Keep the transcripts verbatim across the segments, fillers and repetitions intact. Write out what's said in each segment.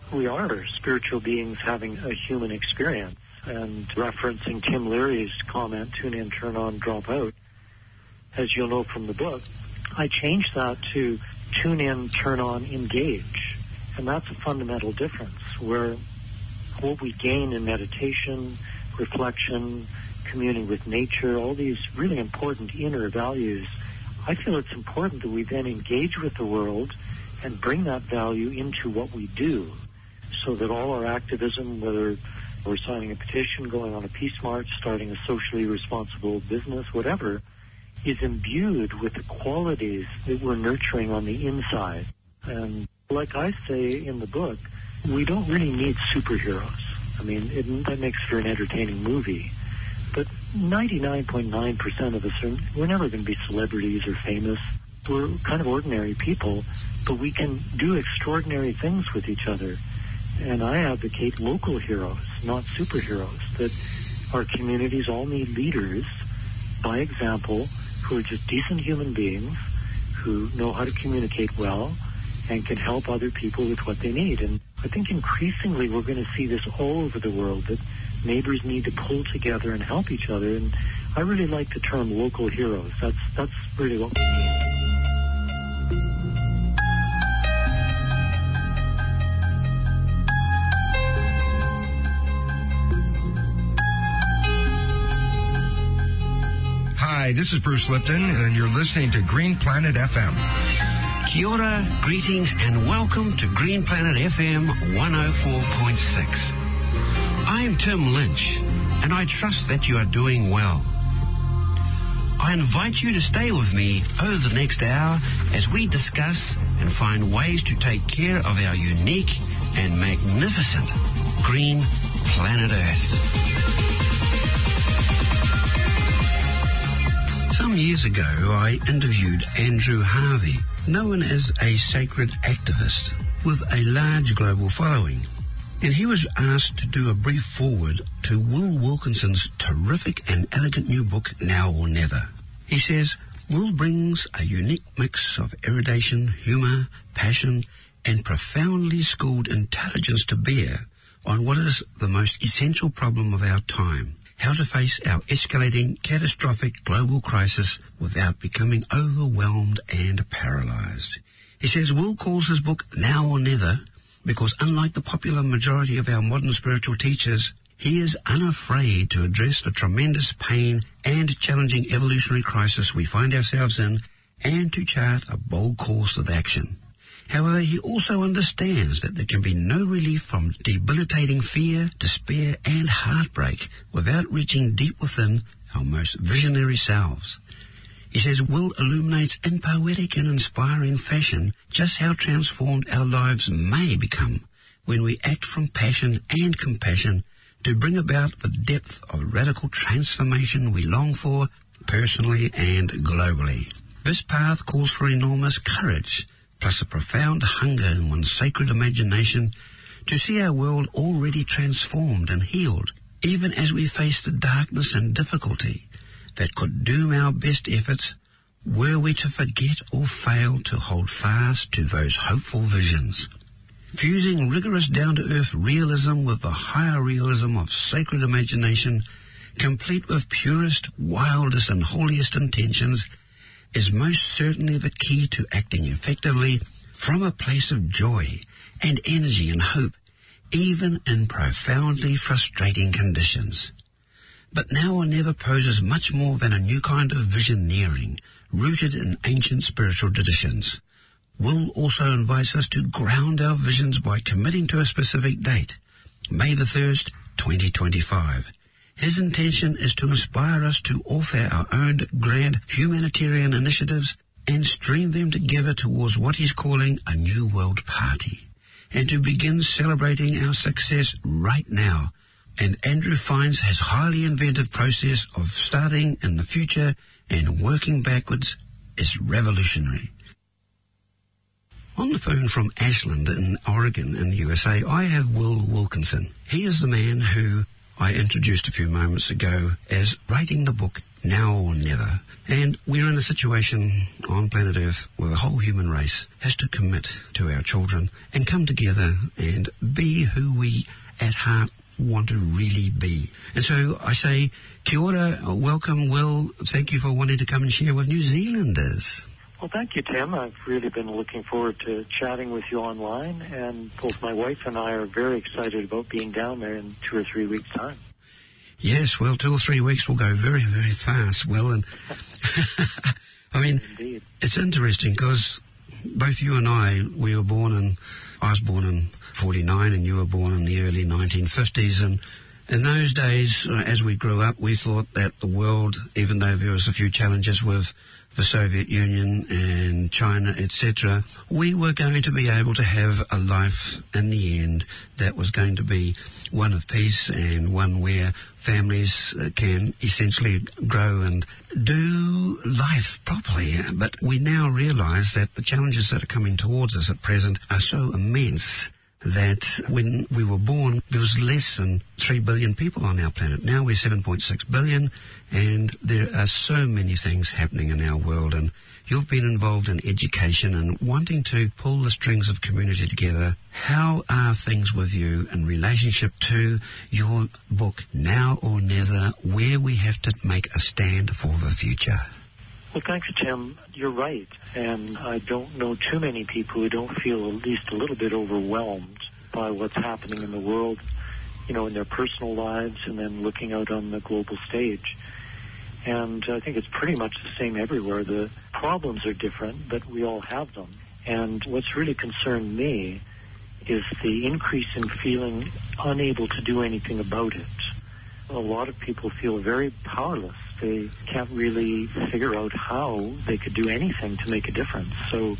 we are spiritual beings having a human experience. And referencing Tim Leary's comment, tune in, turn on, drop out, as you'll know from the book, I changed that to tune in, turn on, engage. And that's a fundamental difference, where what we gain in meditation, reflection, communing with nature, all these really important inner values, I feel it's important that we then engage with the world and bring that value into what we do, so that all our activism, whether we're signing a petition, going on a peace march, starting a socially responsible business, whatever, is imbued with the qualities that we're nurturing on the inside. And like I say in the book, we don't really need superheroes. I mean, it, that makes for an entertaining movie. But ninety-nine point nine percent of us, are, we're never going to be celebrities or famous. We're kind of ordinary people, but we can do extraordinary things with each other. And I advocate local heroes, not superheroes, that our communities all need leaders, by example, who are just decent human beings, who know how to communicate well, and can help other people with what they need. And I think increasingly we're going to see this all over the world, that neighbors need to pull together and help each other. And I really like the term local heroes. That's, that's really what we need. Hi, this is Bruce Lipton, and you're listening to Green Planet F M. Kia ora, greetings, and welcome to Green Planet F M one oh four point six. I'm Tim Lynch, and I trust that you are doing well. I invite you to stay with me over the next hour as we discuss and find ways to take care of our unique and magnificent green planet Earth. Some years ago, I interviewed Andrew Harvey, known as a sacred activist with a large global following. And he was asked to do a brief foreword to Will Wilkinson's terrific and elegant new book, Now or Never. He says, Will brings a unique mix of erudition, humour, passion, and profoundly schooled intelligence to bear on what is the most essential problem of our time: how to face our escalating, catastrophic global crisis without becoming overwhelmed and paralysed. He says Will calls his book Now or Never because, unlike the popular majority of our modern spiritual teachers, he is unafraid to address the tremendous pain and challenging evolutionary crisis we find ourselves in, and to chart a bold course of action. However, he also understands that there can be no relief from debilitating fear, despair, and heartbreak without reaching deep within our most visionary selves. He says Will illuminates in poetic and inspiring fashion just how transformed our lives may become when we act from passion and compassion to bring about the depth of radical transformation we long for personally and globally. This path calls for enormous courage, plus a profound hunger in one's sacred imagination to see our world already transformed and healed, even as we face the darkness and difficulty that could doom our best efforts were we to forget or fail to hold fast to those hopeful visions. Fusing rigorous down-to-earth realism with the higher realism of sacred imagination, complete with purest, wildest and holiest intentions, is most certainly the key to acting effectively from a place of joy and energy and hope, even in profoundly frustrating conditions. But Now or Never poses much more than a new kind of visioneering, rooted in ancient spiritual traditions. Will also invites us to ground our visions by committing to a specific date, May the first, twenty twenty-five. His intention is to inspire us to author our own grand humanitarian initiatives and stream them together towards what he's calling a New World Party, and to begin celebrating our success right now. And Andrew finds his highly inventive process of starting in the future and working backwards is revolutionary. On the phone from Ashland in Oregon in the U S A, I have Will Wilkinson. He is the man who I introduced a few moments ago as writing the book now or never. And we're in a situation on planet Earth where the whole human race has to commit to our children and come together and be who we at heart want to really be. And so I say, kia ora, welcome, Will. Thank you for wanting to come and share with New Zealanders. Well, thank you, Tim. I've really been looking forward to chatting with you online, and both my wife and I are very excited about being down there in two or three weeks' time. Yes, well, two or three weeks will go very, very fast, Will. And I mean, Indeed. It's interesting because both you and I, we were born in, I was born in forty-nine and you were born in the early nineteen fifties, and in those days, uh, as we grew up, we thought that the world, even though there was a few challenges with the Soviet Union and China, et cetera, we were going to be able to have a life in the end that was going to be one of peace and one where families uh, can essentially grow and do life properly. But we now realize that the challenges that are coming towards us at present are so immense that when we were born, there was less than three billion people on our planet. Now we're seven point six billion, and there are so many things happening in our world. And you've been involved in education and wanting to pull the strings of community together. How are things with you in relationship to your book, Now or Never, where we have to make a stand for the future? Well, thanks, Tim. You're right. And I don't know too many people who don't feel at least a little bit overwhelmed by what's happening in the world, you know, in their personal lives and then looking out on the global stage. And I think it's pretty much the same everywhere. The problems are different, but we all have them. And what's really concerned me is the increase in feeling unable to do anything about it. A lot of people feel very powerless. They can't really figure out how they could do anything to make a difference. So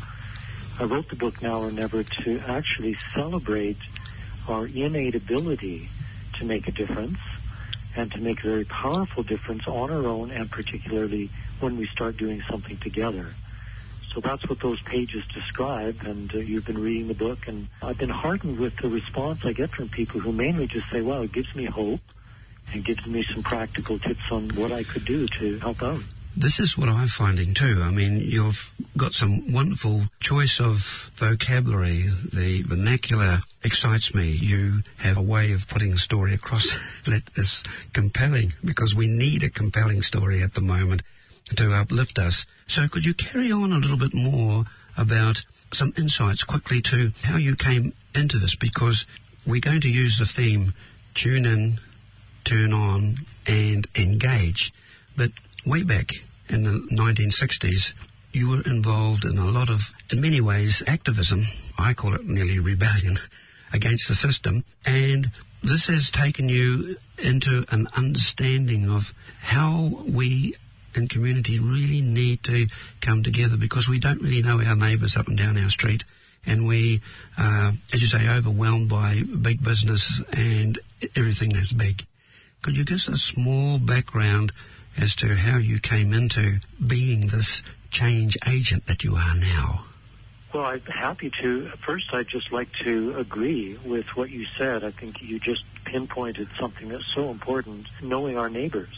I wrote the book Now or Never to actually celebrate our innate ability to make a difference and to make a very powerful difference on our own, and particularly when we start doing something together. So that's what those pages describe, and uh, you've been reading the book, and I've been heartened with the response I get from people who mainly just say, well, it gives me hope and gives me some practical tips on what I could do to help out. This is what I'm finding too. I mean, you've got some wonderful choice of vocabulary. The vernacular excites me. You have a way of putting a story across that is compelling, because we need a compelling story at the moment to uplift us. So could you carry on a little bit more about some insights quickly to how you came into this? Because we're going to use the theme, tune in, turn on and engage. But way back in the nineteen sixties, you were involved in a lot of, in many ways, activism. I call it nearly rebellion against the system. And this has taken you into an understanding of how we in community really need to come together, because we don't really know our neighbours up and down our street. And we, uh, as you say, overwhelmed by big business and everything that's big. Could you give us a small background as to how you came into being this change agent that you are now? Well, I'm happy to. First, I'd just like to agree with what you said. I think you just pinpointed something that's so important, knowing our neighbors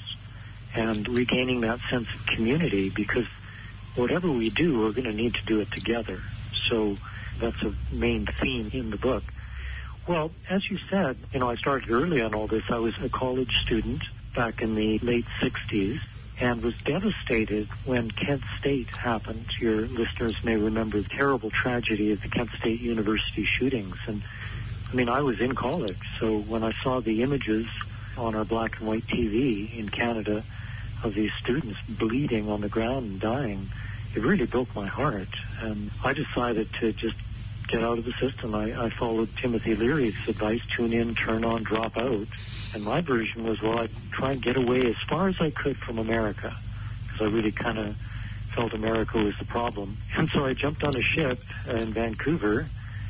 and regaining that sense of community, because whatever we do, we're going to need to do it together. So that's a main theme in the book. Well, as you said, you know, I started early on all this. I was a college student back in the late sixties and was devastated when Kent State happened. Your listeners may remember the terrible tragedy of the Kent State University shootings. And, I mean, I was in college, so when I saw the images on our black and white T V in Canada of these students bleeding on the ground and dying, it really broke my heart. And I decided to just get out of the system. I, I followed Timothy Leary's advice, tune in, turn on, drop out. And my version was, well, I'd try and get away as far as I could from America, because I really kind of felt America was the problem. And so I jumped on a ship in Vancouver,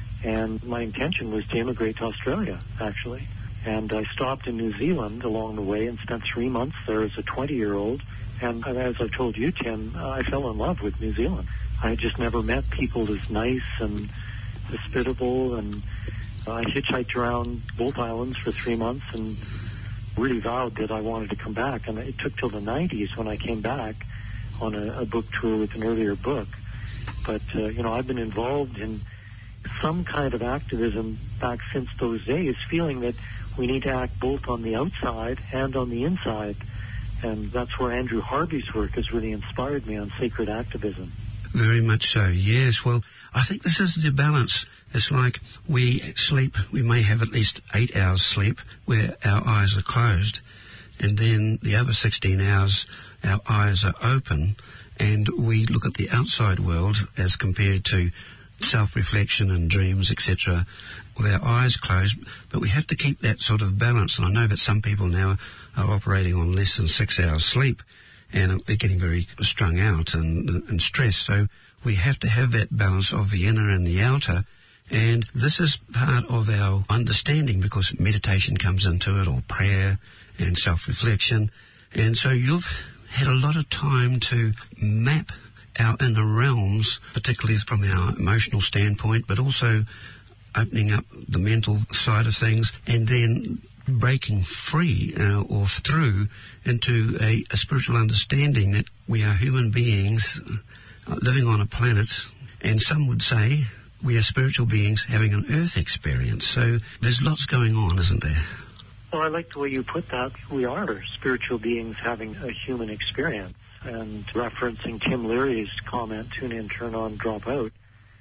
and my intention was to immigrate to Australia, actually. And I stopped in New Zealand along the way and spent three months there as a twenty-year-old. And as I've told you, Tim, I fell in love with New Zealand. I had just never met people as nice and hospitable, and I hitchhiked around both islands for three months and really vowed that I wanted to come back. And it took till the nineties when I came back on a, a book tour with an earlier book. But, uh, you know, I've been involved in some kind of activism back since those days, feeling that we need to act both on the outside and on the inside. And that's where Andrew Harvey's work has really inspired me on sacred activism. Very much so, yes. Well, I think this is the balance. It's like we sleep, we may have at least eight hours sleep where our eyes are closed, and then the other sixteen hours our eyes are open, and we look at the outside world as compared to self-reflection and dreams, et cetera, with our eyes closed. But we have to keep that sort of balance, and I know that some people now are operating on less than six hours sleep, and they're getting very strung out and, and stressed. So we have to have that balance of the inner and the outer. And this is part of our understanding, because meditation comes into it, or prayer and self-reflection. And so you've had a lot of time to map our inner realms, particularly from our emotional standpoint, but also opening up the mental side of things, and then breaking free uh, or through into a, a spiritual understanding that we are human beings uh, living on a planet, and some would say we are spiritual beings having an earth experience. So there's lots going on, isn't there? Well, I like the way you put that. We are spiritual beings having a human experience. And referencing Tim Leary's comment, tune in, turn on, drop out,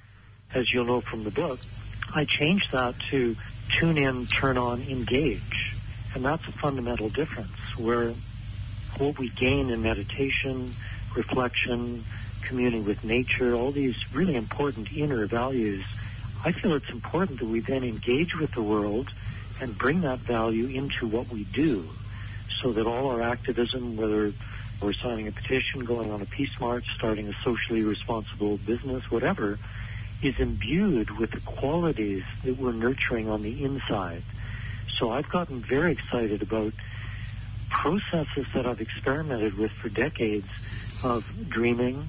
as you'll know from the book, I changed that to tune in, turn on, engage. And that's a fundamental difference, where what we gain in meditation, reflection, communing with nature, all these really important inner values, I feel it's important that we then engage with the world and bring that value into what we do, so that all our activism, whether we're signing a petition, going on a peace march, starting a socially responsible business, whatever, is imbued with the qualities that we're nurturing on the inside. So I've gotten very excited about processes that I've experimented with for decades of dreaming,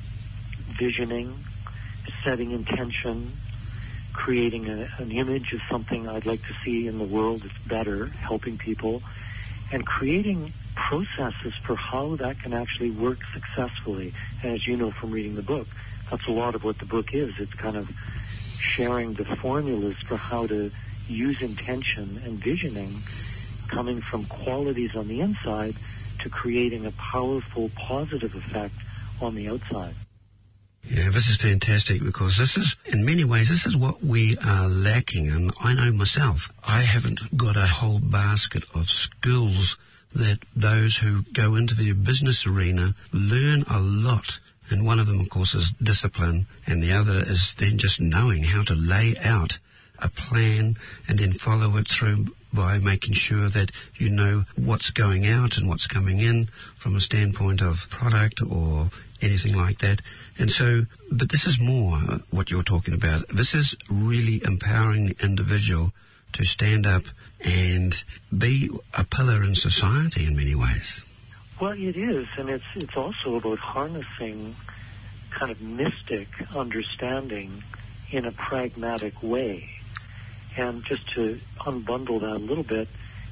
visioning, setting intention, creating a, an image of something I'd like to see in the world that's better, helping people, and creating processes for how that can actually work successfully. And as you know from reading the book, that's a lot of what the book is. It's kind of sharing the formulas for how to use intention and visioning, coming from qualities on the inside to creating a powerful positive effect on the outside. Yeah, this is fantastic, because this is, in many ways, this is what we are lacking. And I know myself, I haven't got a whole basket of skills that those who go into the business arena learn a lot. And one of them, of course, is discipline, and the other is then just knowing how to lay out a plan and then follow it through by making sure that you know what's going out and what's coming in from a standpoint of product or anything like that. And so, but this is more what you're talking about. This is really empowering the individual to stand up and be a pillar in society in many ways. Well, it is, and it's it's also about harnessing kind of mystic understanding in a pragmatic way. And just to unbundle that a little bit,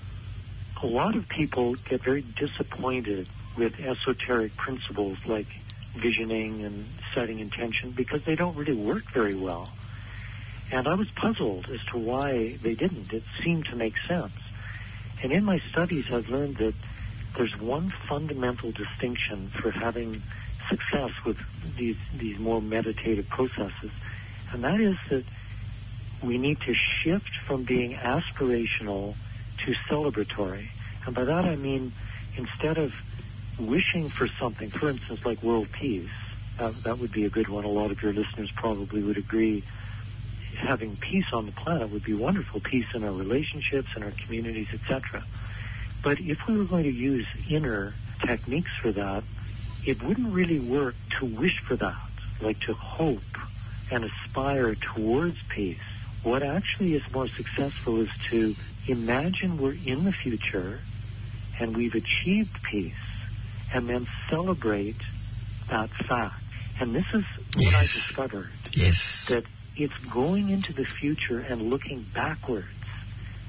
a lot of people get very disappointed with esoteric principles like visioning and setting intention because they don't really work very well. And I was puzzled as to why they didn't. It seemed to make sense. And in my studies, I've learned that there's one fundamental distinction for having success with these, these more meditative processes, and that is that we need to shift from being aspirational to celebratory. And by that I mean, instead of wishing for something, for instance, like world peace, uh, that would be a good one. A lot of your listeners probably would agree. Having peace on the planet would be wonderful, peace in our relationships, in our communities, et cetera. But if we were going to use inner techniques for that, it wouldn't really work to wish for that, like to hope and aspire towards peace. What actually is more successful is to imagine we're in the future and we've achieved peace, and then celebrate that fact. And this is what yes. I discovered. Yes. That it's going into the future and looking backwards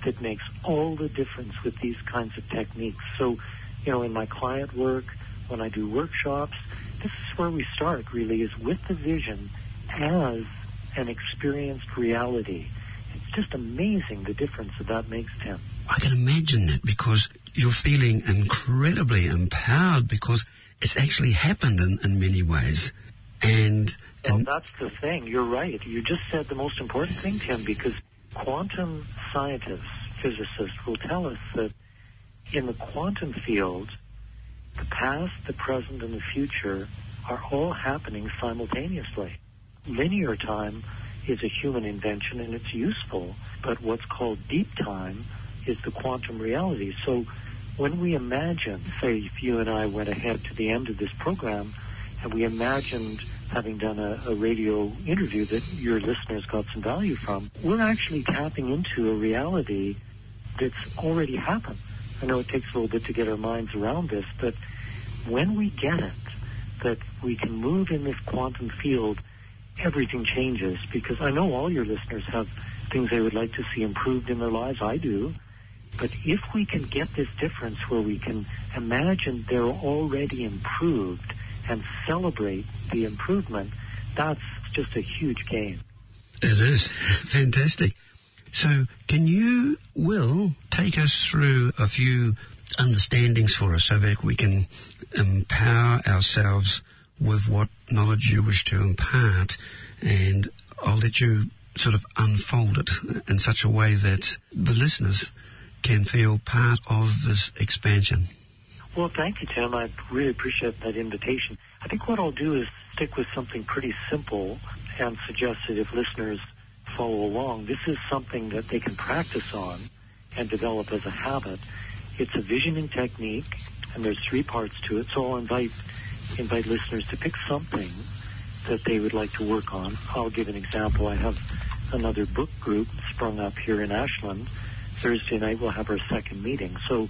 that makes all the difference with these kinds of techniques. So, you know, in my client work, when I do workshops, this is where we start, really, is with the vision as an experienced reality. It's just amazing the difference that that makes, Tim. I can imagine that, because you're feeling incredibly empowered because it's actually happened in, in many ways. And, and well, that's the thing. You're right. You just said the most important thing, Tim, because quantum scientists, physicists will tell us that in the quantum field, the past, the present, and the future are all happening simultaneously. Linear time is a human invention and it's useful, but what's called deep time is the quantum reality. So when we imagine, say if you and I went ahead to the end of this program and we imagined having done a, a radio interview that your listeners got some value from, we're actually tapping into a reality that's already happened. I know it takes a little bit to get our minds around this, but when we get it, that we can move in this quantum field, everything changes. Because I know all your listeners have things they would like to see improved in their lives. I do. But if we can get this difference where we can imagine they're already improved and celebrate the improvement, that's just a huge gain. It is. Fantastic. So can you, Will, take us through a few understandings for us so that we can empower ourselves with what knowledge you wish to impart, and I'll let you sort of unfold it in such a way that the listeners can feel part of this expansion. Well, thank you, Tim. I really appreciate that invitation. I think what I'll do is stick with something pretty simple and suggest that if listeners follow along, this is something that they can practice on and develop as a habit. It's a visioning technique, and there's three parts to it. So I'll invite invite listeners to pick something that they would like to work on. I'll give an example. I have another book group sprung up here in Ashland. Thursday night we'll have our second meeting. So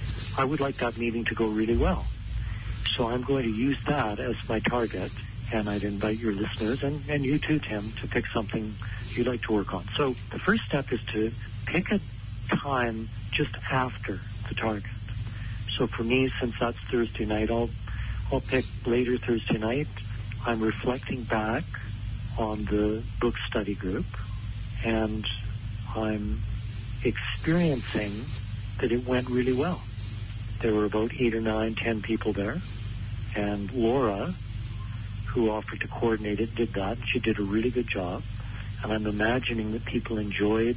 I would like that meeting to go really well. So I'm going to use that as my target, and I'd invite your listeners, and, and you too, Tim, to pick something you'd like to work on. So the first step is to pick a time just after the target. So for me, since that's Thursday night, I'll, I'll pick later Thursday night. I'm reflecting back on the book study group, and I'm experiencing that it went really well. There were about eight or nine, ten people there, and Laura, who offered to coordinate it, did that. She did a really good job, and I'm imagining that people enjoyed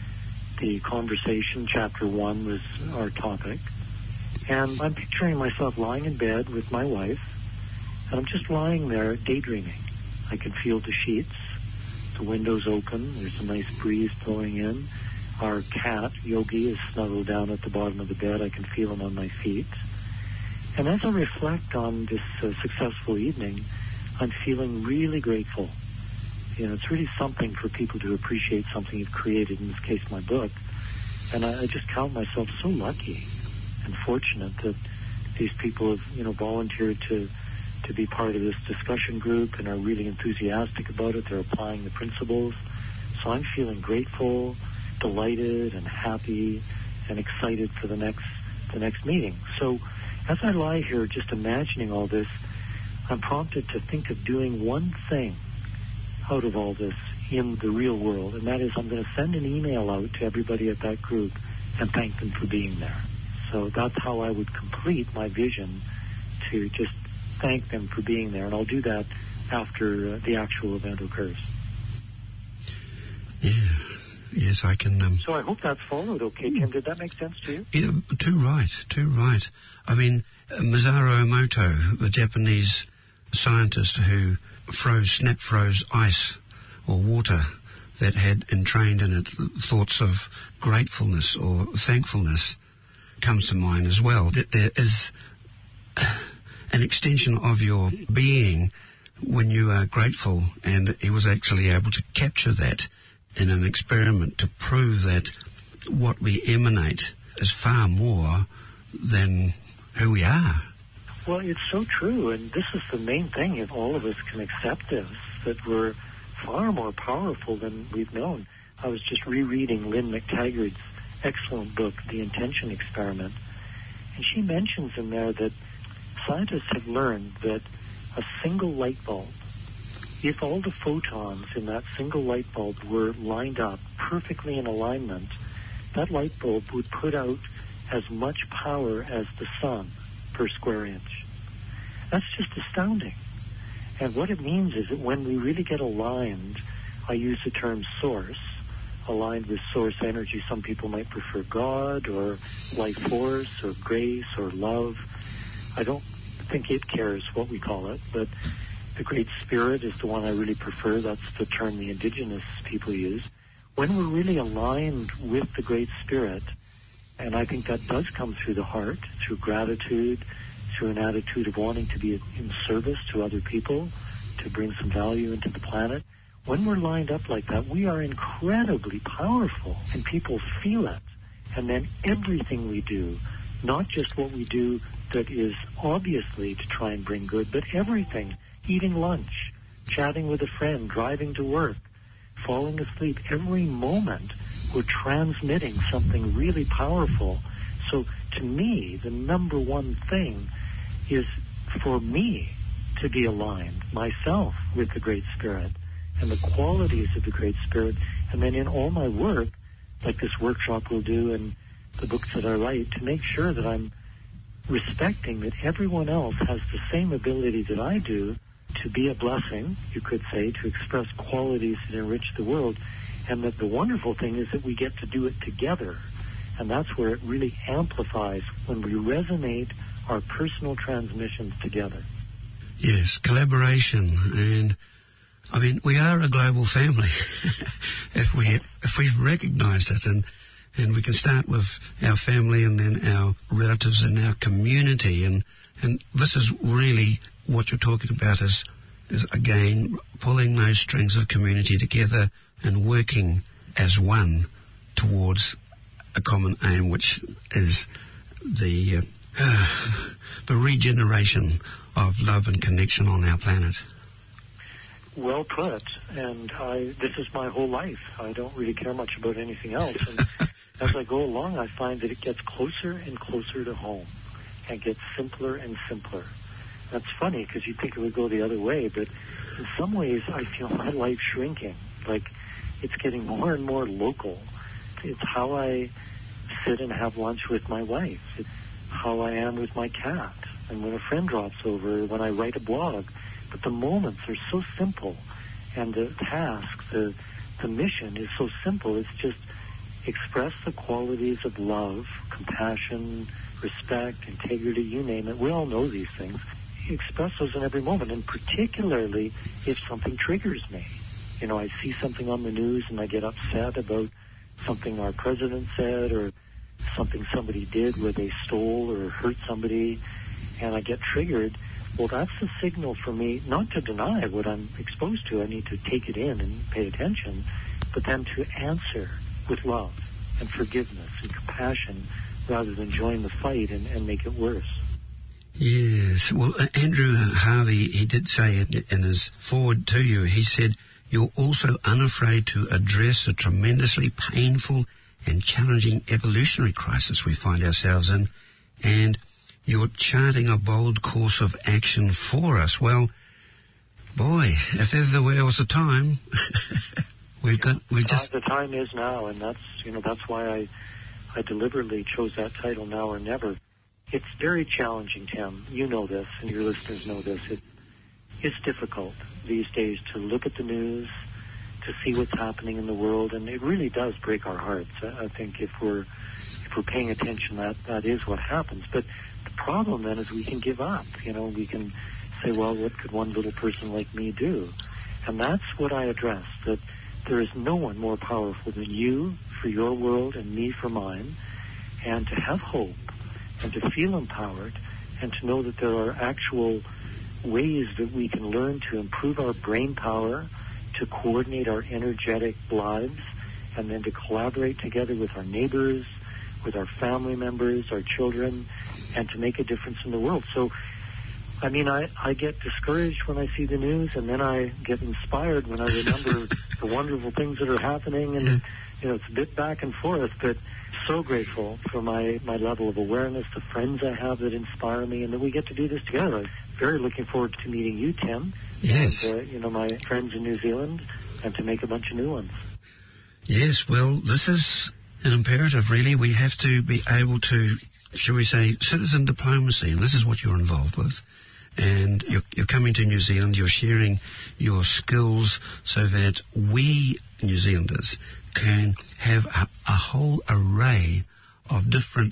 the conversation. Chapter one was our topic, and I'm picturing myself lying in bed with my wife, and I'm just lying there daydreaming. I can feel the sheets, the windows open, there's a nice breeze blowing in. Our cat, Yogi, is snuggled down at the bottom of the bed. I can feel him on my feet. And as I reflect on this uh, successful evening, I'm feeling really grateful. You know, it's really something for people to appreciate something you've created, in this case, my book. And I, I just count myself so lucky and fortunate that these people have, you know, volunteered to, to be part of this discussion group and are really enthusiastic about it. They're applying the principles. So I'm feeling grateful, delighted and happy and excited for the next the next meeting. So as I lie here just imagining all this, I'm prompted to think of doing one thing out of all this in the real world, and that is I'm going to send an email out to everybody at that group and thank them for being there. So that's how I would complete my vision, to just thank them for being there, and I'll do that after uh, the actual event occurs. Yeah. Yes, I can... Um, so I hope that's followed okay, Tim. Did that make sense to you? Yeah, too right, too right. I mean, uh, Masaru Emoto, the Japanese scientist who froze, snap froze ice or water that had entrained in it thoughts of gratefulness or thankfulness, comes to mind as well. That there is an extension of your being when you are grateful, and he was actually able to capture that in an experiment to prove that what we emanate is far more than who we are. Well, it's so true, and this is the main thing. If all of us can accept this, that we're far more powerful than we've known. I was just rereading Lynn McTaggart's excellent book, The Intention Experiment. And she mentions in there that scientists have learned that a single light bulb, if all the photons in that single light bulb were lined up perfectly in alignment, that light bulb would put out as much power as the sun per square inch. That's just astounding. And what it means is that when we really get aligned, I use the term source, aligned with source energy. Some people might prefer God or life force or grace or love. I don't think it cares what we call it, but the Great Spirit is the one I really prefer. That's the term the indigenous people use. When we're really aligned with the Great Spirit, and I think that does come through the heart, through gratitude, through an attitude of wanting to be in service to other people, to bring some value into the planet. When we're lined up like that, we are incredibly powerful, and people feel it. And then everything we do, not just what we do that is obviously to try and bring good, but everything, eating lunch, chatting with a friend, driving to work, falling asleep, every moment we're transmitting something really powerful. So to me, the number one thing is for me to be aligned, myself, with the Great Spirit and the qualities of the Great Spirit. And then in all my work, like this workshop we'll do and the books that I write, to make sure that I'm respecting that everyone else has the same ability that I do to be a blessing, you could say, to express qualities that enrich the world. And that the wonderful thing is that we get to do it together. And that's where it really amplifies, when we resonate our personal transmissions together. Yes, collaboration. And I mean, we are a global family if we if we've recognized it, and and we can start with our family and then our relatives and our community, and and this is really what you're talking about, is is again pulling those strings of community together and working as one towards a common aim, which is the uh, uh, the regeneration of love and connection on our planet. Well put. And I, this is my whole life. I don't really care much about anything else. And as I go along, I find that it gets closer and closer to home and gets simpler and simpler. That's funny because you'd think it would go the other way, but in some ways I feel my life shrinking. Like it's getting more and more local. It's how I sit and have lunch with my wife. It's how I am with my cat. And when a friend drops over, when I write a blog. But the moments are so simple, and the task, the the mission is so simple. It's just express the qualities of love, compassion, respect, integrity, you name it. We all know these things. Express those in every moment, and particularly if something triggers me. You know, I see something on the news and I get upset about something our president said or something somebody did where they stole or hurt somebody, and I get triggered. Well, that's a signal for me not to deny what I'm exposed to. I need to take it in and pay attention, but then to answer with love and forgiveness and compassion rather than join the fight and, and make it worse. Yes. Well, uh, Andrew Harvey, he did say it in his forward to you, he said, "You're also unafraid to address the tremendously painful and challenging evolutionary crisis we find ourselves in, and you're charting a bold course of action for us." Well, boy, if ever there was a time, we've got, we just... The time is now, and that's, you know, that's why I, I deliberately chose that title, Now or Never. It's very challenging, Tim. You know this, and your listeners know this. It, it's difficult these days to look at the news, to see what's happening in the world, and it really does break our hearts. I, I think if we're if we're paying attention, that that is what happens. But the problem then is we can give up. You know, we can say, well, what could one little person like me do? And that's what I address, that there is no one more powerful than you for your world and me for mine, and to have hope and to feel empowered and to know that there are actual ways that we can learn to improve our brain power, to coordinate our energetic lives, and then to collaborate together with our neighbors, with our family members, our children, and to make a difference in the world. So, I mean, I, I get discouraged when I see the news, and then I get inspired when I remember the wonderful things that are happening, and you know, it's a bit back and forth, but so grateful for my, my level of awareness, the friends I have that inspire me, and that we get to do this together. I'm very looking forward to meeting you, Tim. Yes. And, uh, you know, my friends in New Zealand, and to make a bunch of new ones. Yes, well, this is an imperative, really. We have to be able to, shall we say, citizen diplomacy, and this is what you're involved with. And you're, you're coming to New Zealand, you're sharing your skills so that we, New Zealanders, can have a, a whole array of different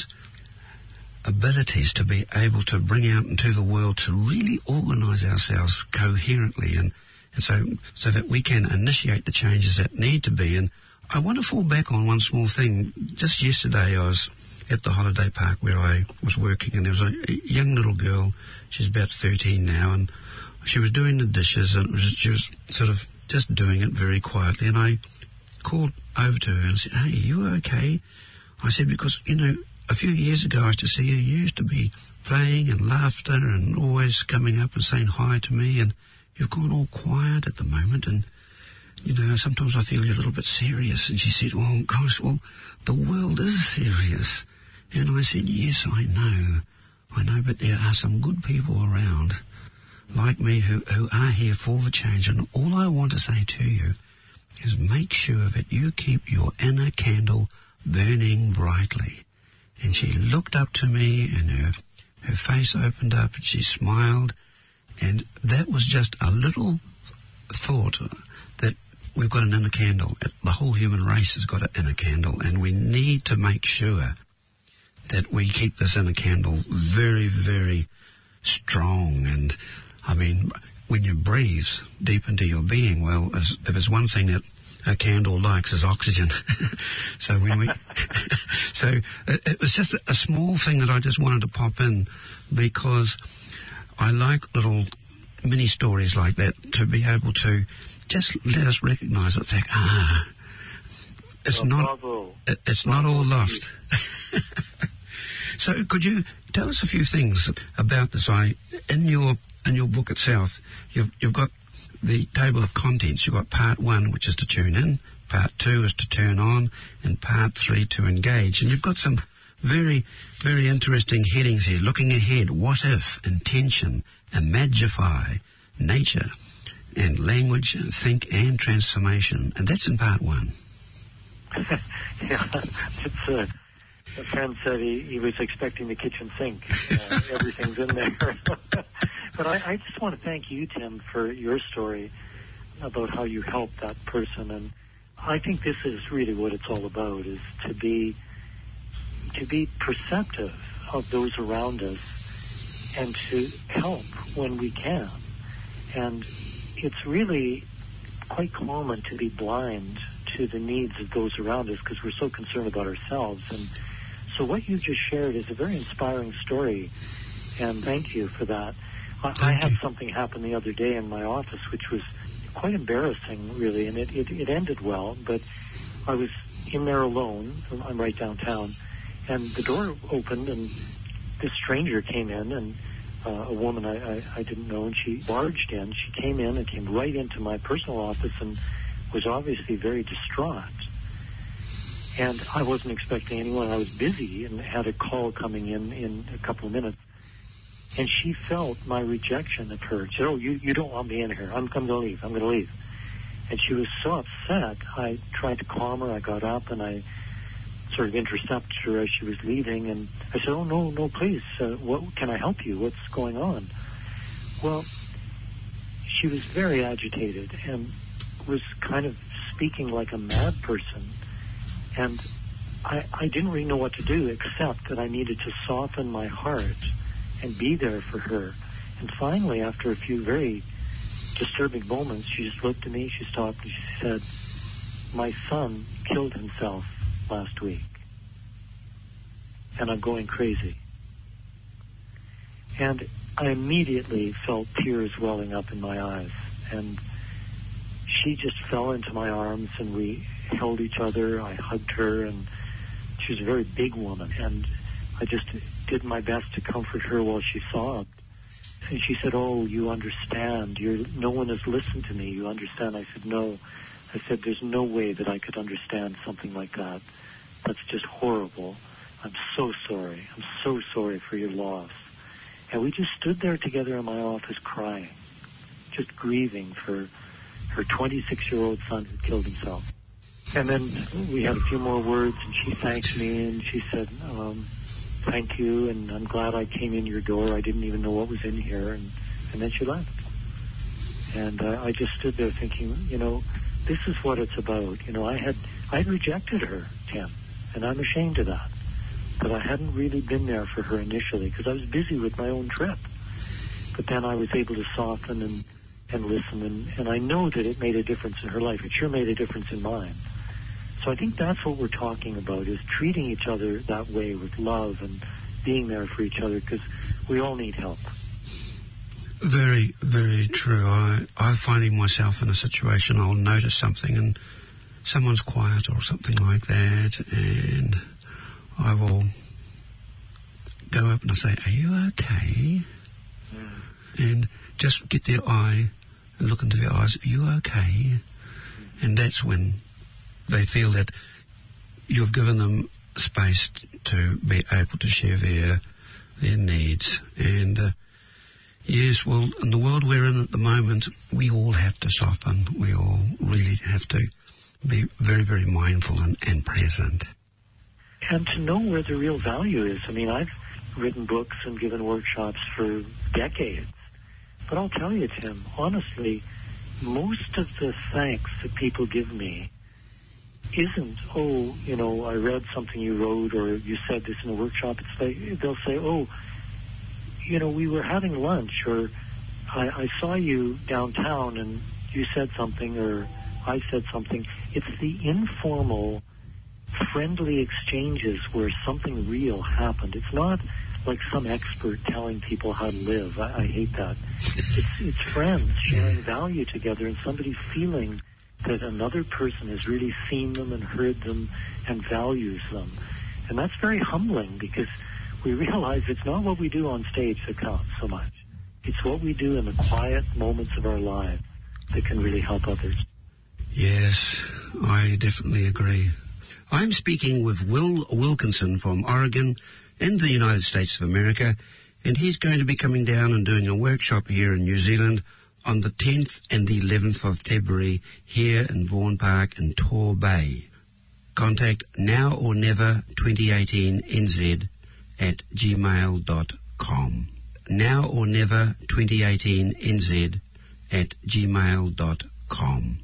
abilities to be able to bring out into the world to really organise ourselves coherently and, and so so that we can initiate the changes that need to be. And I want to fall back on one small thing. Just yesterday I was at the holiday park where I was working, and there was a, a young little girl. She's about thirteen now, and she was doing the dishes, and it was, she was sort of just doing it very quietly. And I called over to her and said, "Hey, you okay?" I said, because, you know, a few years ago I used to see you. You used to be playing and laughter and always coming up and saying hi to me, and you've gone all quiet at the moment, and you know, sometimes I feel you're a little bit serious. And she said, "Oh, gosh, well, the world is serious." And I said, "Yes, I know. I know, but there are some good people around like me who, who are here for the change. And all I want to say to you is make sure that you keep your inner candle burning brightly." And she looked up to me, and her, her face opened up, and she smiled. And that was just a little thought that we've got an inner candle. The whole human race has got an inner candle, and we need to make sure that we keep this inner candle very, very strong. And, I mean, when you breathe deep into your being, well, if there's one thing that a candle likes is oxygen. so when we, so it, it was just a, a small thing that I just wanted to pop in, because I like little mini stories like that to be able to just let us recognise the fact, ah, it's oh, not, bravo. It, it's bravo not all lost. So could you tell us a few things about this? I, in your in your book itself, you've you've got the table of contents. You've got part one, which is to tune in, part two is to turn on, and part three to engage. And you've got some very, very interesting headings here. Looking ahead, what if, intention, imagify, nature, and language, and think, and transformation. And that's in part one. Yeah, it's a... A friend said he, he was expecting the kitchen sink. Uh, everything's in there. But I, I just want to thank you, Tim, for your story about how you helped that person. And I think this is really what it's all about, is to be to be perceptive of those around us and to help when we can. And it's really quite common to be blind to the needs of those around us because we're so concerned about ourselves. And so what you just shared is a very inspiring story, and thank you for that. I, I had something happen the other day in my office which was quite embarrassing, really, and it, it, it ended well, but I was in there alone. I'm right downtown, and the door opened, and this stranger came in, and uh, a woman I, I, I didn't know, and she barged in. She came in and came right into my personal office and was obviously very distraught. And I wasn't expecting anyone. I was busy and had a call coming in in a couple of minutes. And she felt my rejection of her. She said, "Oh, you, you don't want me in here. I'm, I'm going to leave. I'm going to leave." And she was so upset. I tried to calm her. I got up and I sort of intercepted her as she was leaving. And I said, "Oh, no, no, please. Uh, what can I help you? What's going on?" Well, she was very agitated and was kind of speaking like a mad person. And I, I didn't really know what to do except that I needed to soften my heart and be there for her. And finally, after a few very disturbing moments, she just looked at me, she stopped, and she said, "My son killed himself last week, and I'm going crazy." And I immediately felt tears welling up in my eyes. And she just fell into my arms, and we held each other. I hugged her, and she was a very big woman, and I just did my best to comfort her while she sobbed. And she said, "Oh, you understand. You're, no one has listened to me. You understand?" I said, "No, I said, there's no way that I could understand something like that. That's just horrible. I'm so sorry. I'm so sorry for your loss. And we just stood there together in my office crying, just grieving for her twenty-six-year-old son who killed himself. And then we had a few more words, and she thanked me, and she said, um, thank you, and I'm glad I came in your door. I didn't even know what was in here. And, and then she left. And uh, I just stood there thinking, you know, this is what it's about. You know, I had I had rejected her, Tim, and I'm ashamed of that. But I hadn't really been there for her initially because I was busy with my own trip. But then I was able to soften and, and listen, and, and I know that it made a difference in her life. It sure made a difference in mine. So I think that's what we're talking about, is treating each other that way with love and being there for each other, because we all need help. Very, very true. I, I'm finding myself in a situation, I'll notice something and someone's quiet or something like that, and I will go up and I say, are you okay? Mm. And just get their eye and look into their eyes, are you okay? Mm. And that's when they feel that you've given them space to be able to share their their needs. And uh, yes, well, in the world we're in at the moment, we all have to soften. We all really have to be very, very mindful and, and present. And to know where the real value is. I mean, I've written books and given workshops for decades. But I'll tell you, Tim, honestly, most of the thanks that people give me isn't, oh, you know, I read something you wrote or you said this in a workshop. It's like, they'll say, oh, you know, we were having lunch, or I, I saw you downtown and you said something, or I said something. It's the informal, friendly exchanges where something real happened. It's not like some expert telling people how to live. I, I hate that. It's, it's friends sharing value together and somebody feeling that another person has really seen them and heard them and values them. And that's very humbling, because we realize it's not what we do on stage that counts so much. It's what we do in the quiet moments of our lives that can really help others. Yes, I definitely agree. I'm speaking with Will Wilkinson from Oregon in the United States of America, and he's going to be coming down and doing a workshop here in New Zealand on the tenth and the eleventh of February here in Vaughan Park in Tor Bay. Contact now or never twenty eighteen N Z at gmail dot com. Now or never twenty eighteen N Z at gmail dot com.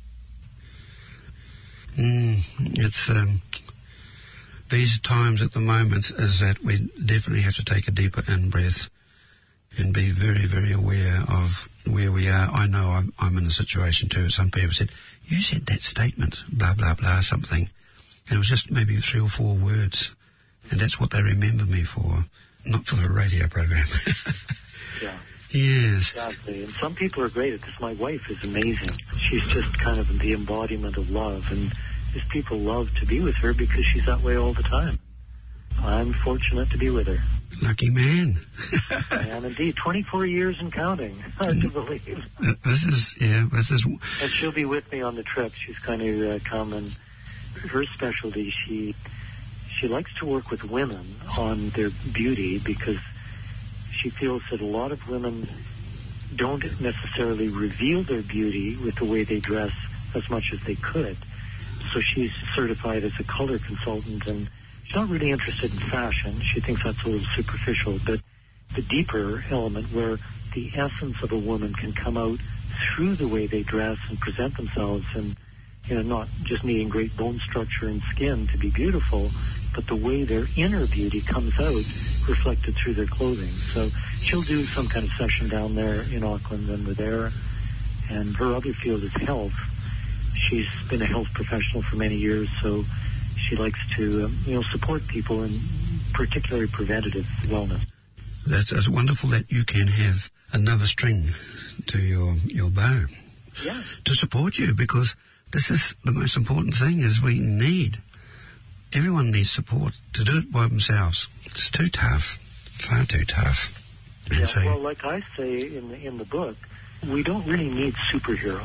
Mm, it's um, these times at the moment is that we definitely have to take a deeper in-breath and be very, very aware of where we are. I know I'm, I'm in a situation too. Some people said, you said that statement, blah, blah, blah, something. And it was just maybe three or four words. And that's what they remember me for, not for the radio program. Yeah. Yes. Exactly. And some people are great at this. My wife is amazing. She's just kind of the embodiment of love. And these people love to be with her because she's that way all the time. I'm fortunate to be with her. Lucky man. I am indeed. twenty-four years and counting. Hard to believe. This is, yeah, this is... And she'll be with me on the trip. She's going to uh, come, and her specialty, she she likes to work with women on their beauty, because she feels that a lot of women don't necessarily reveal their beauty with the way they dress as much as they could. So she's certified as a color consultant, and she's not really interested in fashion. She thinks that's a little superficial, but the deeper element where the essence of a woman can come out through the way they dress and present themselves, and, you know, not just needing great bone structure and skin to be beautiful, but the way their inner beauty comes out reflected through their clothing. So she'll do some kind of session down there in Auckland when we're there. And her other field is health. She's been a health professional for many years, so she likes to, um, you know, support people in particularly preventative wellness. That's, that's wonderful that you can have another string to your your bow. Yeah. To support you, because this is the most important thing is we need, everyone needs support. To do it by themselves, it's too tough, far too tough. Yeah, so, well, like I say in the, in the book, we don't really need superheroes.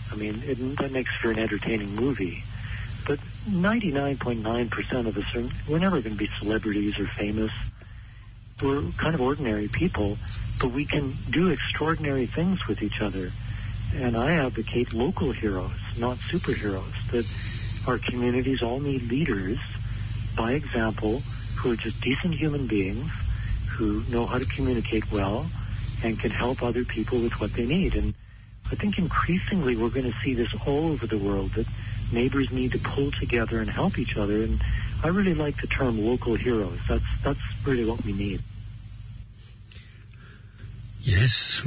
I mean, it, that makes for an entertaining movie. But ninety-nine point nine percent of us are, we're never going to be celebrities or famous. We're kind of ordinary people, but we can do extraordinary things with each other. And I advocate local heroes, not superheroes, that our communities all need leaders, by example, who are just decent human beings, who know how to communicate well, and can help other people with what they need. And I think increasingly we're going to see this all over the world, that neighbors need to pull together and help each other. And I really like the term local heroes. That's that's really what we need. Yes,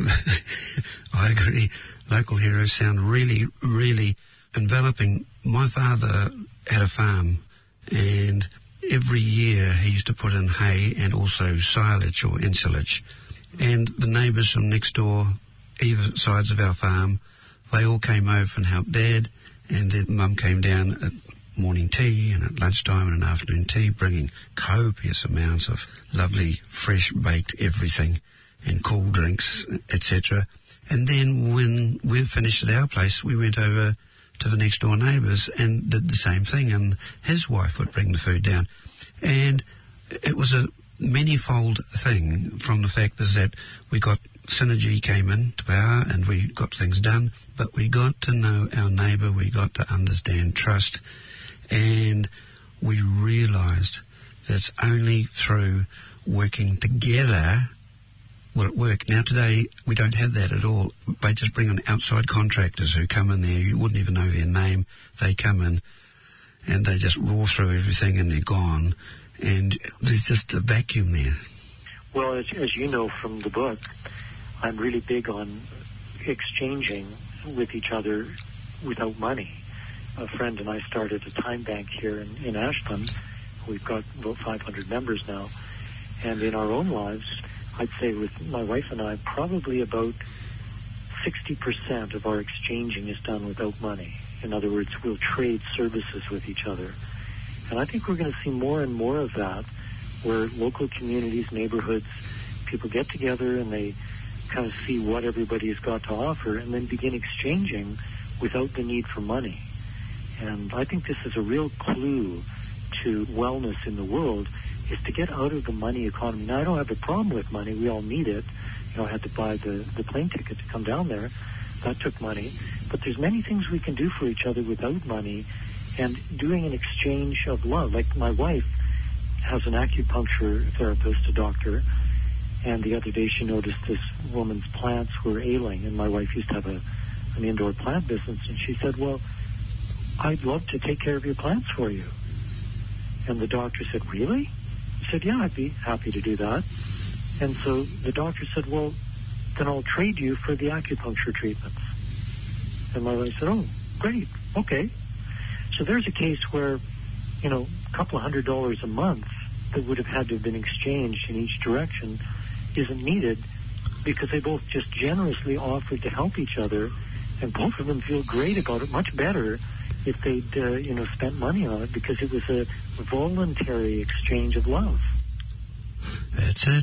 I agree. Local heroes sound really, really enveloping. My father had a farm, and every year he used to put in hay and also silage or ensilage. And the neighbours from next door, either sides of our farm, they all came over and helped Dad, and then Mum came down at morning tea and at lunchtime and an afternoon tea, bringing copious amounts of lovely, fresh baked everything and cool drinks, et cetera. And then when we finished at our place, we went over to the next door neighbours and did the same thing, and his wife would bring the food down. And it was a manifold thing from the fact is that we got synergy came in to power and we got things done, but we got to know our neighbour, we got to understand trust, and we realised that it's only through working together will it work. Now today we don't have that at all. They just bring in outside contractors who come in there, you wouldn't even know their name. They come in and they just roar through everything and they're gone, and there's just a vacuum there. Well, as, as you know from the book, I'm really big on exchanging with each other without money. A friend and I started a time bank here in, in Ashland. We've got about five hundred members now. And in our own lives, I'd say with my wife and I, probably about sixty percent of our exchanging is done without money. In other words, we'll trade services with each other. And I think we're going to see more and more of that, where local communities, neighborhoods, people get together and they kind of see what everybody's got to offer and then begin exchanging without the need for money. And I think this is a real clue to wellness in the world, is to get out of the money economy. Now, I don't have a problem with money. We all need it. You know, I had to buy the, the plane ticket to come down there. That took money. But there's many things we can do for each other without money, and doing an exchange of love. Like my wife has an acupuncture therapist, a doctor, and the other day she noticed this woman's plants were ailing, and my wife used to have a, an indoor plant business, and she said, well, I'd love to take care of your plants for you. And the doctor said, really? I said, yeah, I'd be happy to do that. And so the doctor said, well, then I'll trade you for the acupuncture treatments. And my wife said, oh, great, okay. So there's a case where, you know, a couple of hundred dollars a month that would have had to have been exchanged in each direction isn't needed, because they both just generously offered to help each other, and both of them feel great about it, much better if they'd, uh, you know, spent money on it, because it was a voluntary exchange of love. That's it.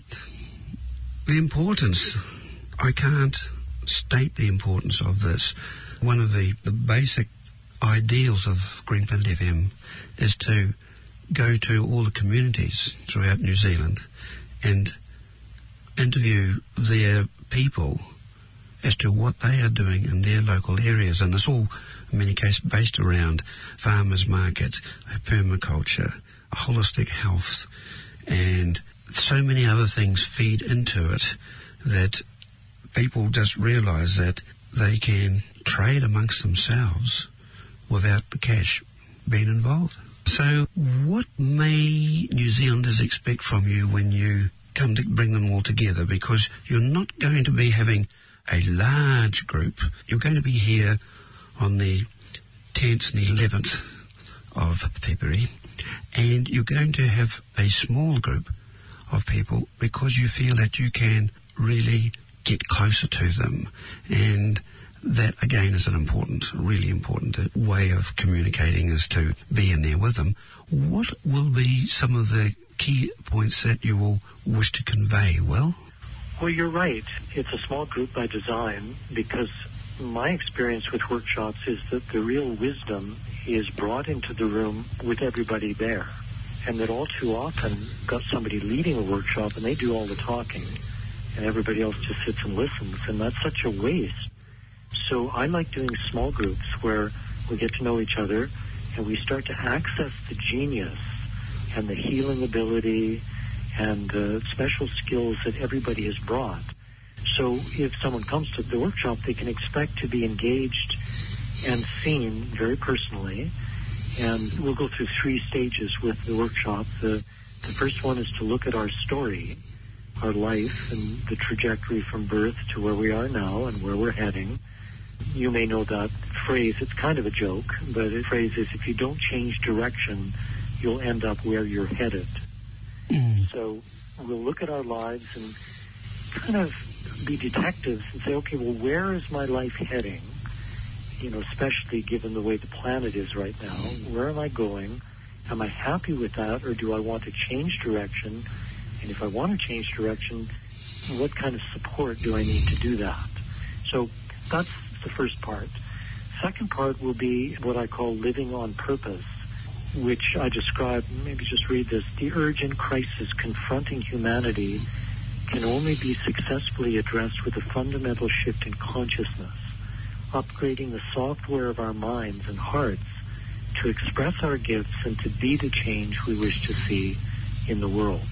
The importance. I can't state the importance of this. One of the, the basic ideals of Green Planet F M is to go to all the communities throughout New Zealand and interview their people as to what they are doing in their local areas. And it's all, in many cases, based around farmers markets, permaculture, holistic health, and so many other things feed into it that people just realise that they can trade amongst themselves without the cash being involved. So what may New Zealanders expect from you when you come to bring them all together? Because you're not going to be having a large group. You're going to be here on the tenth and eleventh of February, and you're going to have a small group of people because you feel that you can really get closer to them. And that, again, is an important, really important way of communicating, is to be in there with them. What will be some of the key points that you will wish to convey, Will? Well, you're right. It's a small group by design, because my experience with workshops is that the real wisdom is brought into the room with everybody there. And that all too often, got somebody leading a workshop and they do all the talking and everybody else just sits and listens. And that's such a waste. So I like doing small groups where we get to know each other and we start to access the genius and the healing ability and uh, special skills that everybody has brought. So if someone comes to the workshop, they can expect to be engaged and seen very personally. And we'll go through three stages with the workshop. The, the first one is to look at our story, our life, and the trajectory from birth to where we are now and where we're heading. You may know that phrase. It's kind of a joke, but the phrase is, if you don't change direction, you'll end up where you're headed. Mm. So we'll look at our lives and kind of be detectives and say, okay, well, where is my life heading? You know, especially given the way the planet is right now. Where am I going? Am I happy with that, or do I want to change direction? And if I want to change direction, what kind of support do I need to do that? So that's the first part. Second part will be what I call living on purpose, which I describe, maybe just read this. The urgent crisis confronting humanity can only be successfully addressed with a fundamental shift in consciousness, upgrading the software of our minds and hearts to express our gifts and to be the change we wish to see in the world.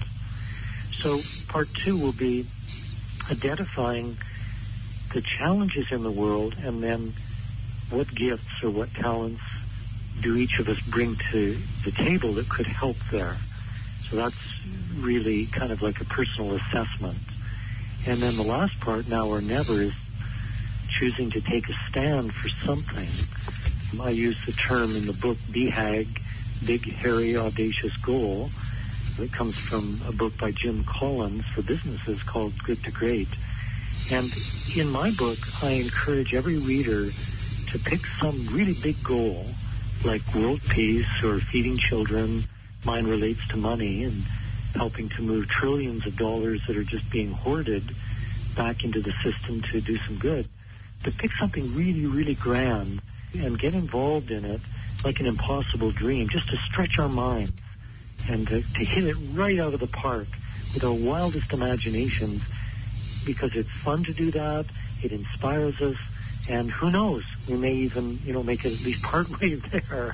So part two will be identifying the challenges in the world and then what gifts or what talents do each of us bring to the table that could help there. So that's really kind of like a personal assessment. And then the last part, now or never, is choosing to take a stand for something. I use the term in the book B HAG, Big, Hairy, Audacious Goal. It comes from a book by Jim Collins for businesses called Good to Great. And in my book, I encourage every reader to pick some really big goal, like world peace or feeding children. Mine relates to money and helping to move trillions of dollars that are just being hoarded back into the system to do some good. But pick something really, really grand and get involved in it like an impossible dream, just to stretch our minds and to, to hit it right out of the park with our wildest imaginations, because it's fun to do that, it inspires us, and who knows, we may even, you know, make it at least partway there.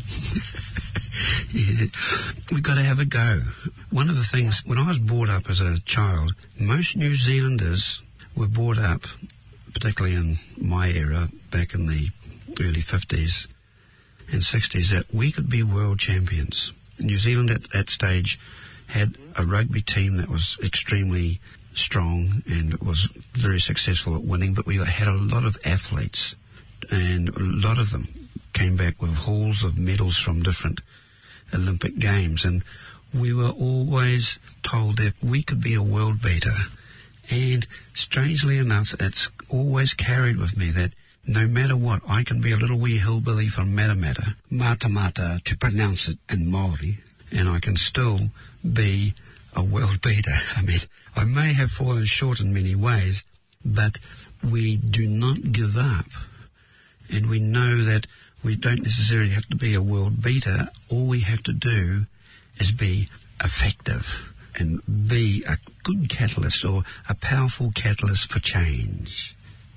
Yeah, we've got to have a go. One of the things, when I was brought up as a child, most New Zealanders were brought up, particularly in my era, back in the early fifties and sixties, that we could be world champions. New Zealand at that stage had a rugby team that was extremely strong and was very successful at winning, but we had a lot of athletes, and a lot of them came back with hauls of medals from different Olympic Games, and we were always told that we could be a world beater. And strangely enough, it's always carried with me that no matter what, I can be a little wee hillbilly from Matamata, Matamata to pronounce it in Māori, and I can still be a world beater. I mean, I may have fallen short in many ways, but we do not give up. And we know that we don't necessarily have to be a world beater. All we have to do is be effective and be a good catalyst or a powerful catalyst for change.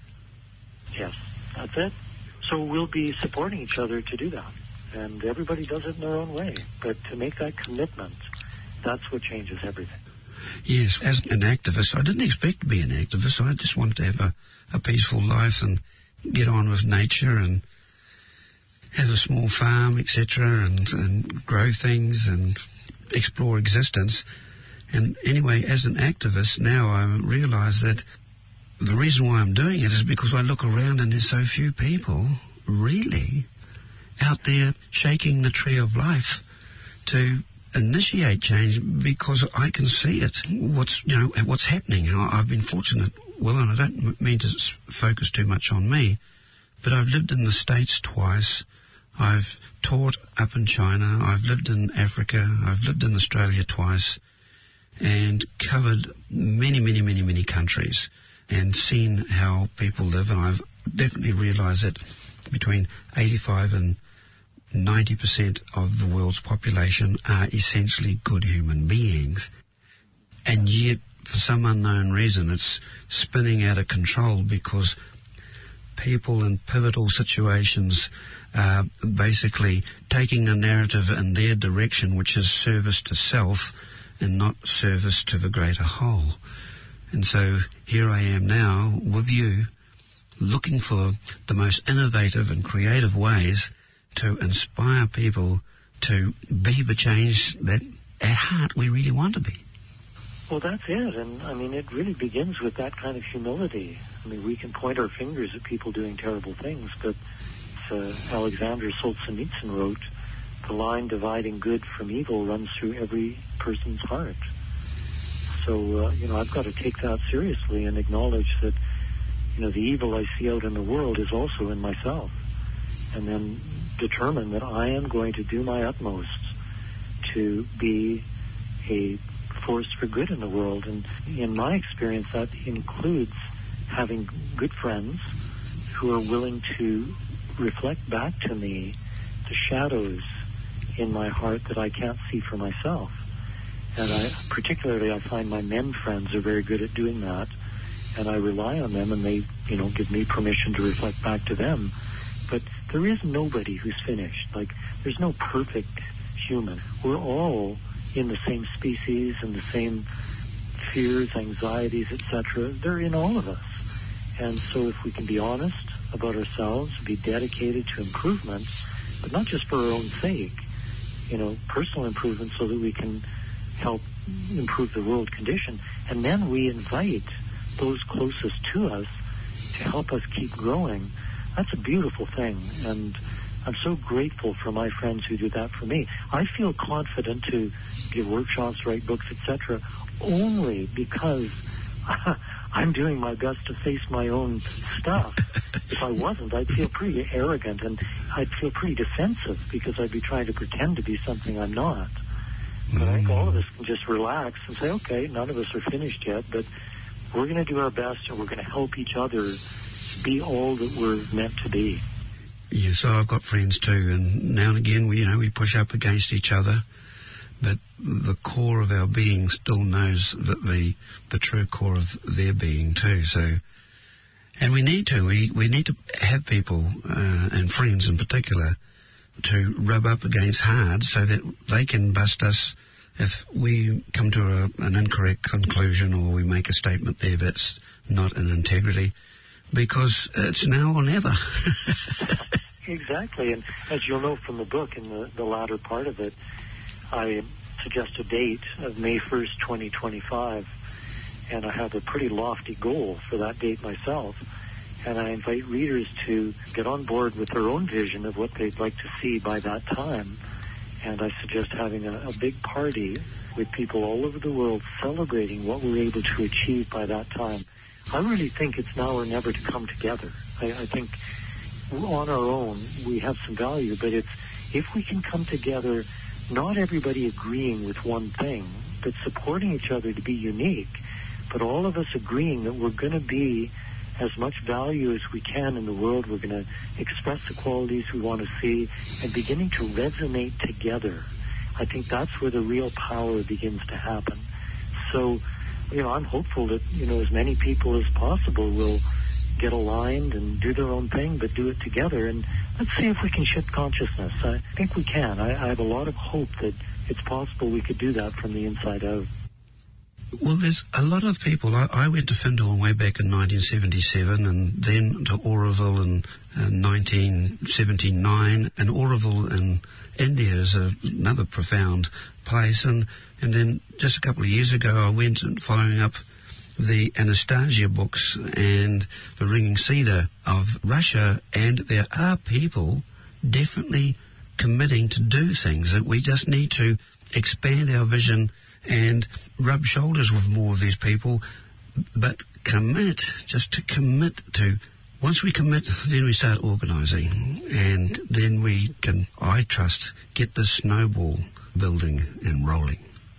Yes, that's it. So we'll be supporting each other to do that. And everybody does it in their own way. But to make that commitment, that's what changes everything. Yes, as an activist, I didn't expect to be an activist. I just wanted to have a, a peaceful life and get on with nature and have a small farm, et cetera, and, and grow things and explore existence. And anyway, as an activist, now I realise that the reason why I'm doing it is because I look around and there's so few people really out there shaking the tree of life to initiate change, because I can see it, what's, you know, what's happening. I've been fortunate, well, and I don't mean to focus too much on me, but I've lived in the States twice. I've taught up in China. I've lived in Africa. I've lived in Australia twice and covered many, many, many, many countries. and seen how people live, and I've definitely realised that between eighty-five and ninety percent of the world's population are essentially good human beings. And yet, for some unknown reason, it's spinning out of control because people in pivotal situations are basically taking a narrative in their direction, which is service to self and not service to the greater whole. And so here I am now with you, looking for the most innovative and creative ways to inspire people to be the change that at heart we really want to be. Well, that's it. And, I mean, it really begins with that kind of humility. I mean, we can point our fingers at people doing terrible things, but uh, Alexander Solzhenitsyn wrote, the line dividing good from evil runs through every person's heart. So, uh, you know, I've got to take that seriously and acknowledge that, you know, the evil I see out in the world is also in myself. And then determine that I am going to do my utmost to be a force for good in the world. And in my experience, that includes having good friends who are willing to reflect back to me the shadows in my heart that I can't see for myself. And I, particularly, I find my men friends are very good at doing that, and I rely on them, and they, you know, give me permission to reflect back to them. But there is nobody who's finished. Like, there's no perfect human. We're all in the same species and the same fears, anxieties, et cetera. They're in all of us. And so if we can be honest about ourselves, be dedicated to improvement, but not just for our own sake, you know, personal improvement so that we can help improve the world condition. And then we invite those closest to us to help us keep growing. That's a beautiful thing. And I'm so grateful for my friends who do that for me. I feel confident to give workshops, write books, et cetera, only because I'm doing my best to face my own stuff. If I wasn't, I'd feel pretty arrogant and I'd feel pretty defensive because I'd be trying to pretend to be something I'm not. But I think all of us can just relax and say, okay, none of us are finished yet, but we're going to do our best and we're going to help each other be all that we're meant to be. Yeah, so I've got friends too, and now and again, we, you know, we push up against each other, but the core of our being still knows that the the true core of their being too. So, and we need to, we, we need to have people, uh, and friends in particular, to rub up against hard so that they can bust us if we come to a, an incorrect conclusion or we make a statement there that's not in integrity, because it's now or never. Exactly, and as you'll know from the book, in the, the latter part of it, I suggest a date of May first, twenty twenty-five, and I have a pretty lofty goal for that date myself. And I invite readers to get on board with their own vision of what they'd like to see by that time. And I suggest having a, a big party with people all over the world celebrating what we're able to achieve by that time. I really think it's now or never to come together. I, I think on our own we have some value, but it's if we can come together, not everybody agreeing with one thing, but supporting each other to be unique, but all of us agreeing that we're going to be as much value as we can in the world. We're going to express the qualities we want to see and beginning to resonate together. I think that's where the real power begins to happen. So, you know, I'm hopeful that, you know, as many people as possible will get aligned and do their own thing, but do it together. And let's see if we can shift consciousness. I think we can. I, I have a lot of hope that it's possible we could do that from the inside out. Well, there's a lot of people. I, I went to Findhorn way back in nineteen seventy-seven and then to Auroville in uh, nineteen seventy-nine. And Auroville in India is a, another profound place. And, and then just a couple of years ago, I went and following up the Anastasia books and the Ringing Cedar of Russia. And there are people definitely committing to do things that we just need to expand our vision and rub shoulders with more of these people, but commit, just to commit to. Once we commit, then we start organising, and then we can, I trust, get the snowball building and rolling.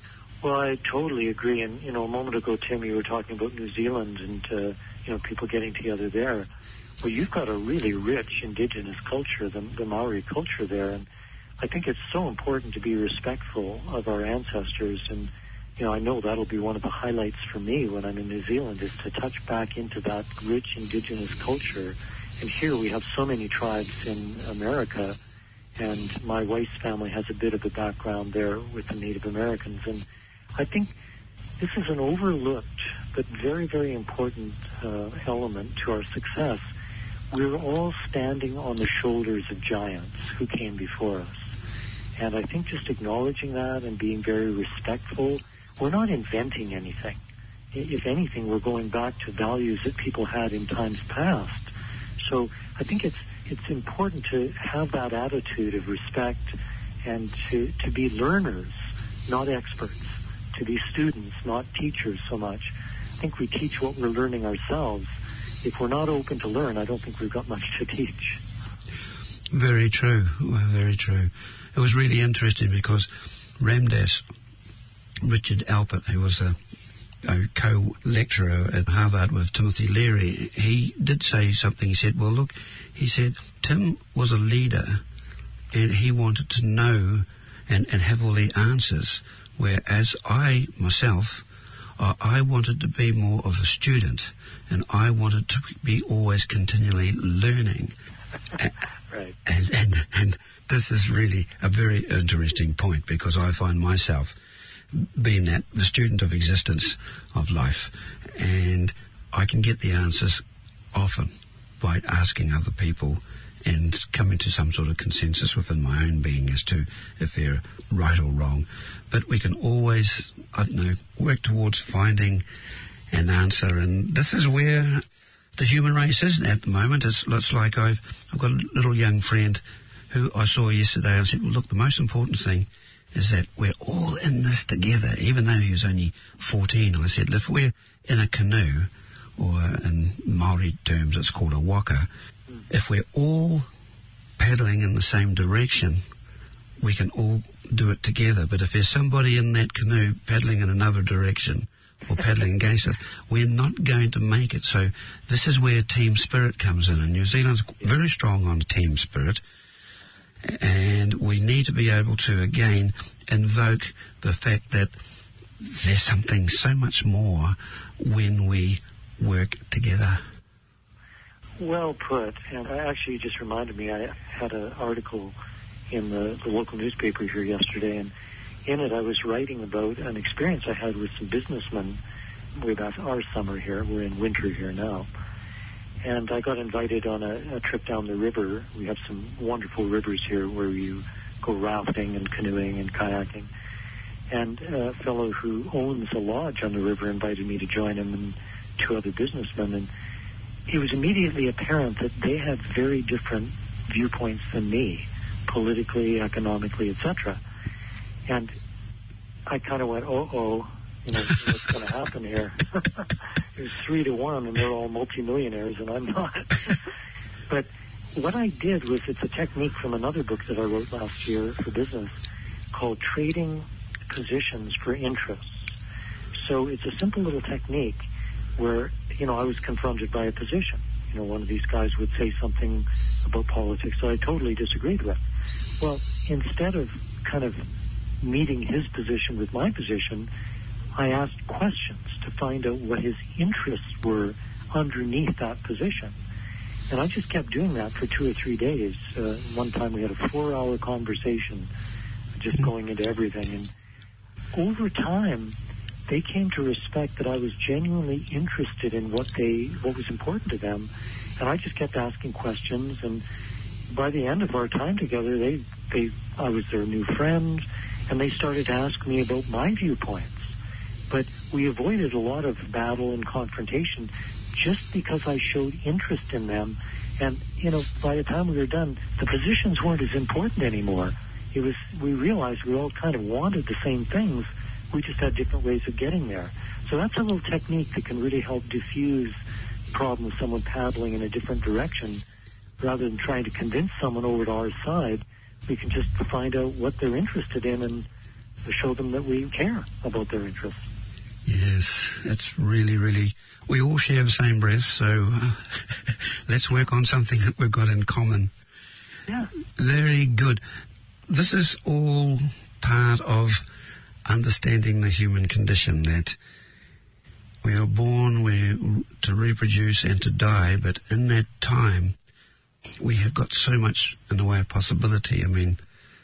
Well, I totally agree. And, you know, a moment ago, Tim, you were talking about New Zealand and, uh, you know, people getting together there. Well, you've got a really rich indigenous culture, the, the Maori culture there. And I think it's so important to be respectful of our ancestors. And, you know, I know that'll be one of the highlights for me when I'm in New Zealand, is to touch back into that rich indigenous culture. And here we have so many tribes in America, and my wife's family has a bit of a background there with the Native Americans. And I think this is an overlooked but very, very important uh, element to our success. We're all standing on the shoulders of giants who came before us. And I think just acknowledging that and being very respectful, we're not inventing anything. If anything, we're going back to values that people had in times past. So I think it's it's important to have that attitude of respect and to, to be learners, not experts, to be students, not teachers so much. I think we teach what we're learning ourselves. If we're not open to learn, I don't think we've got much to teach. Very true, very true. It was really interesting because Ramdas, Richard Alpert, who was a, a co-lecturer at Harvard with Timothy Leary, he did say something. He said, well, look, he said, Tim was a leader and he wanted to know and, and have all the answers, whereas I, myself, uh, I wanted to be more of a student and I wanted to be always continually learning. Right. And, and, and this is really a very interesting point, because I find myself being that the student of existence, of life, and I can get the answers often by asking other people and coming to some sort of consensus within my own being as to if they're right or wrong. But we can always, I don't know, work towards finding an answer, and this is where the human race is at the moment. It's, it's like I've, I've got a little young friend who I saw yesterday, and I said, well, look, the most important thing is that we're all in this together. Even though he was only fourteen, I said, if we're in a canoe, or in Maori terms it's called a waka, mm. if we're all paddling in the same direction, we can all do it together. But if there's somebody in that canoe paddling in another direction, or paddling against us, we're not going to make it. So this is where team spirit comes in, and New Zealand's very strong on team spirit, and we need to be able to again invoke the fact that there's something so much more when we work together. Well put. And I actually just reminded me, I had an article in the, the local newspaper here yesterday, and in it I was writing about an experience I had with some businessmen way back our summer here. We're in winter here now. And I got invited on a, a trip down the river. We have some wonderful rivers here where you go rafting and canoeing and kayaking. And a fellow who owns a lodge on the river invited me to join him and two other businessmen. And it was immediately apparent that they had very different viewpoints than me, politically, economically, et cetera. And I kind of went, uh-oh, you know, what's going to happen here? It was three to one, and they're all multimillionaires, and I'm not. But what I did was, it's a technique from another book that I wrote last year for business called Trading Positions for Interests. So it's a simple little technique where, you know, I was confronted by a position. You know, one of these guys would say something about politics that I totally disagreed with. Well, instead of kind of meeting his position with my position, I asked questions to find out what his interests were underneath that position. And I just kept doing that for two or three days. Uh, one time we had a four-hour conversation just going into everything. And over time, they came to respect that I was genuinely interested in what they, what was important to them. And I just kept asking questions. And by the end of our time together, they, they, I was their new friend, and they started to ask me about my viewpoints. But we avoided a lot of battle and confrontation just because I showed interest in them. And, you know, by the time we were done, the positions weren't as important anymore. It was, we realized we all kind of wanted the same things. We just had different ways of getting there. So that's a little technique that can really help diffuse the problem of someone paddling in a different direction. Rather than trying to convince someone over to our side, we can just find out what they're interested in and show them that we care about their interests. Yes, it's really, really, we all share the same breath, so uh, let's work on something that we've got in common. Yeah. Very good. This is all part of understanding the human condition, that we are born we're to reproduce and to die, but in that time we have got so much in the way of possibility. I mean,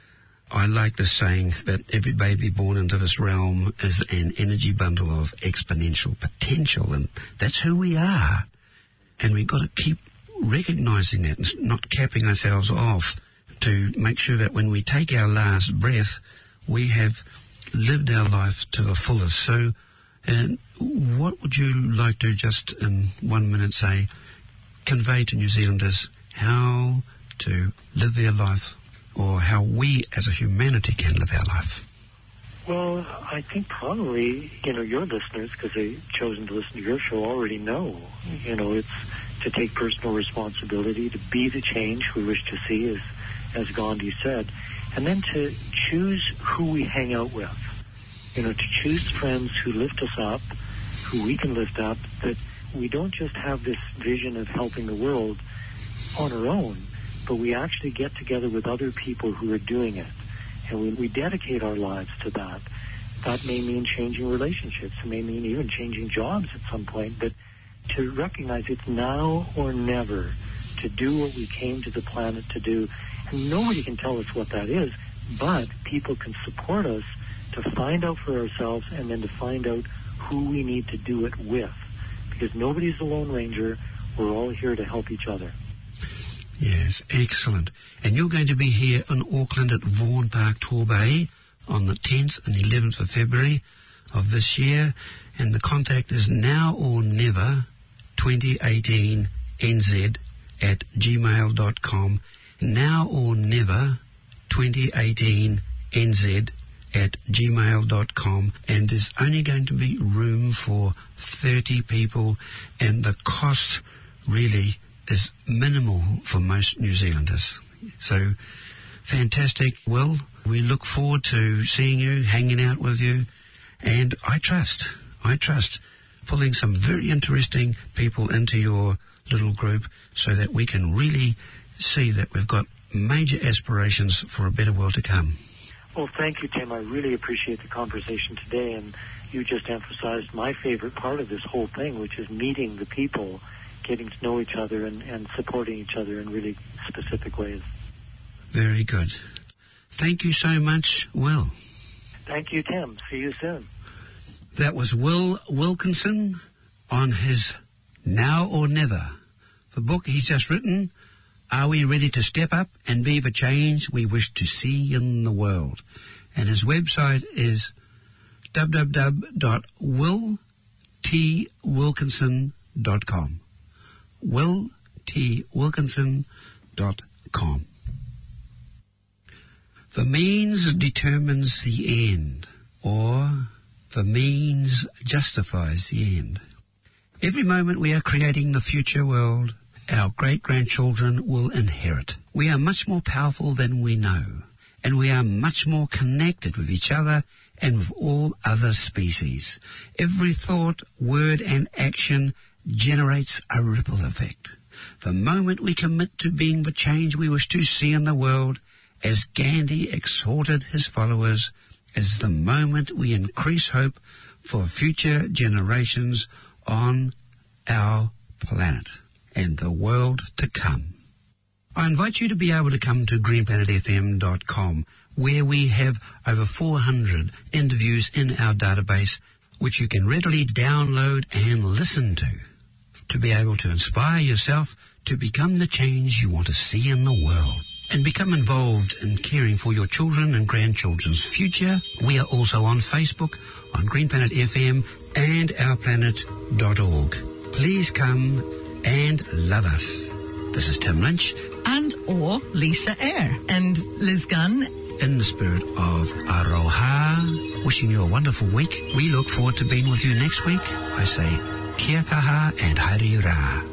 I like the saying that every baby born into this realm is an energy bundle of exponential potential, and that's who we are. And we've got to keep recognizing that and not capping ourselves off, to make sure that when we take our last breath, we have lived our life to the fullest. So, and what would you like to just in one minute say, convey to New Zealanders how to live their life, or how we as a humanity can live our life? Well, I think probably, you know, your listeners, because they've chosen to listen to your show, already know. You know, it's to take personal responsibility, to be the change we wish to see, as, as Gandhi said, and then to choose who we hang out with. You know, to choose friends who lift us up, who we can lift up, that we don't just have this vision of helping the world on our own, but we actually get together with other people who are doing it, and we, we dedicate our lives to that. That may mean changing relationships. It may mean even changing jobs at some point, but to recognize it's now or never to do what we came to the planet to do. And nobody can tell us what that is, but people can support us to find out for ourselves, and then to find out who we need to do it with. Because nobody's a Lone Ranger. We're all here to help each other. Yes, excellent. And you're going to be here in Auckland at Vaughan Park Torbay on the tenth and eleventh of February of this year. And the contact is now or never twenty eighteen N Z at gmail dot com. Now or never twenty eighteen N Z at gmail dot com. And there's only going to be room for thirty people, and the cost really is minimal for most New Zealanders. So, fantastic. Will, we look forward to seeing you, hanging out with you, and I trust, I trust pulling some very interesting people into your little group so that we can really see that we've got major aspirations for a better world to come. Well, thank you, Tim. I really appreciate the conversation today, and you just emphasized my favorite part of this whole thing, which is meeting the people, getting to know each other, and, and supporting each other in really specific ways. Very good. Thank you so much, Will. Thank you, Tim. See you soon. That was Will Wilkinson on his Now or Never, the book he's just written. Are we ready to step up and be the change we wish to see in the world? And his website is w w w dot will t wilkinson dot com. will t wilkinson dot com. The means determines the end, or the means justifies the end. Every moment we are creating the future world our great-grandchildren will inherit. We are much more powerful than we know, and we are much more connected with each other and with all other species. Every thought, word and action generates a ripple effect. The moment we commit to being the change we wish to see in the world, as Gandhi exhorted his followers, is the moment we increase hope for future generations on our planet and the world to come. I invite you to be able to come to green planet f m dot com, where we have over four hundred interviews in our database, which you can readily download and listen to, to be able to inspire yourself to become the change you want to see in the world, and become involved in caring for your children and grandchildren's future. We are also on Facebook, on Green Planet F M, and our planet dot org. Please come and love us. This is Tim Lynch. And or Lisa Eyre. And Liz Gunn. In the spirit of Aroha, wishing you a wonderful week. We look forward to being with you next week. I say, kia kaha and haere rā.